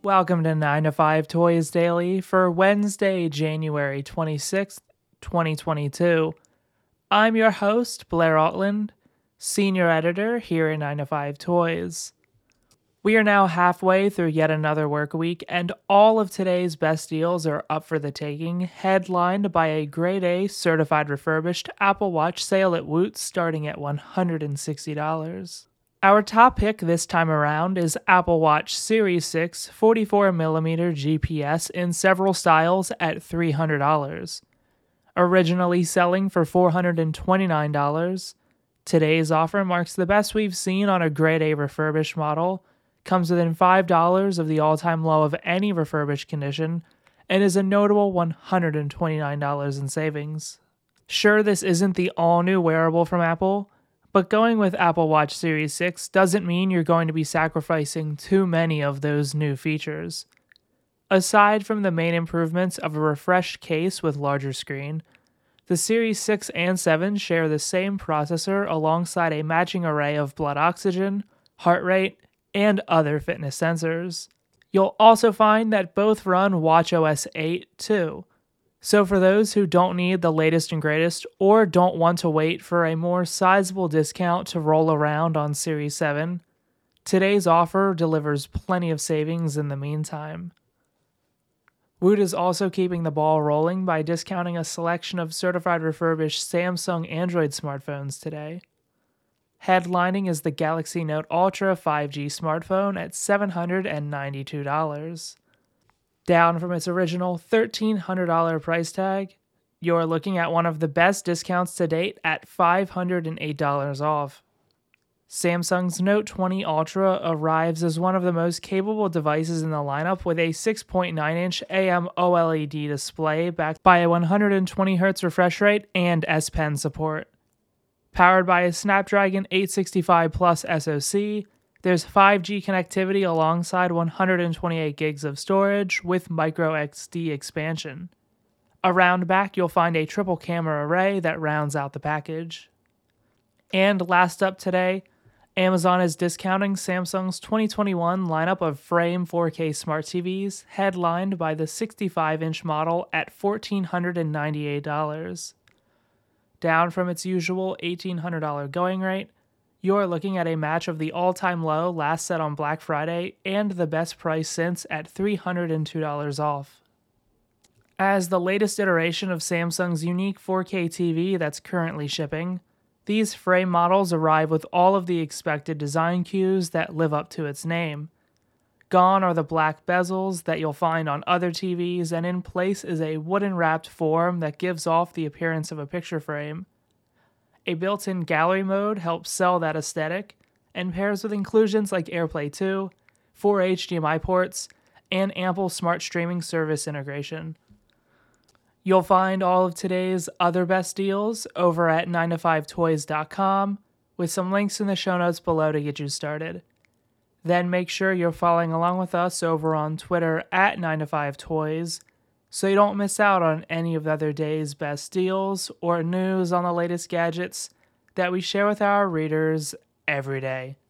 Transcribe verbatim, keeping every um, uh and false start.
Welcome to nine to five Toys Daily for Wednesday, January twenty-sixth, twenty twenty-two. I'm your host, Blair Altland, Senior Editor here at nine to five Toys. We are now halfway through yet another work week, and all of today's best deals are up for the taking, headlined by a Grade A certified refurbished Apple Watch sale at Woot starting at one hundred sixty dollars. Our top pick this time around is Apple Watch Series six forty-four millimeter G P S in several styles at three hundred dollars. Originally selling for four hundred twenty-nine dollars, today's offer marks the best we've seen on a Grade A refurbished model, comes within five dollars of the all-time low of any refurbished condition, and is a notable one hundred twenty-nine dollars in savings. Sure, this isn't the all-new wearable from Apple, but going with Apple Watch Series six doesn't mean you're going to be sacrificing too many of those new features. Aside from the main improvements of a refreshed case with larger screen, the Series six and seven share the same processor alongside a matching array of blood oxygen, heart rate, and other fitness sensors. You'll also find that both run watchOS eight too. So for those who don't need the latest and greatest or don't want to wait for a more sizable discount to roll around on Series seven, today's offer delivers plenty of savings in the meantime. Woot is also keeping the ball rolling by discounting a selection of certified refurbished Samsung Android smartphones today. Headlining is the Galaxy Note Ultra five G smartphone at seven hundred ninety-two dollars. Down from its original thirteen hundred dollars price tag, you're looking at one of the best discounts to date at five hundred eight dollars off. Samsung's Note twenty Ultra arrives as one of the most capable devices in the lineup with a six point nine inch A M OLED display backed by a one hundred twenty hertz refresh rate and S Pen support. Powered by a Snapdragon eight sixty-five Plus SoC, there's five G connectivity alongside one hundred twenty-eight gigs of storage with microSD expansion. Around back, you'll find a triple camera array that rounds out the package. And last up today, Amazon is discounting Samsung's twenty twenty-one lineup of Frame four K smart T Vs, headlined by the sixty-five inch model at one thousand four hundred ninety-eight dollars. Down from its usual eighteen hundred dollars going rate, you're looking at a match of the all-time low last set on Black Friday and the best price since at three hundred two dollars off. As the latest iteration of Samsung's unique four K T V that's currently shipping, these frame models arrive with all of the expected design cues that live up to its name. Gone are the black bezels that you'll find on other T Vs, and in place is a wooden-wrapped form that gives off the appearance of a picture frame. A built-in gallery mode helps sell that aesthetic, and pairs with inclusions like AirPlay two, four H D M I ports, and ample smart streaming service integration. You'll find all of today's other best deals over at nine to five toys dot com, with some links in the show notes below to get you started. Then make sure you're following along with us over on Twitter at nine to five toys, so you don't miss out on any of the other day's best deals or news on the latest gadgets that we share with our readers every day.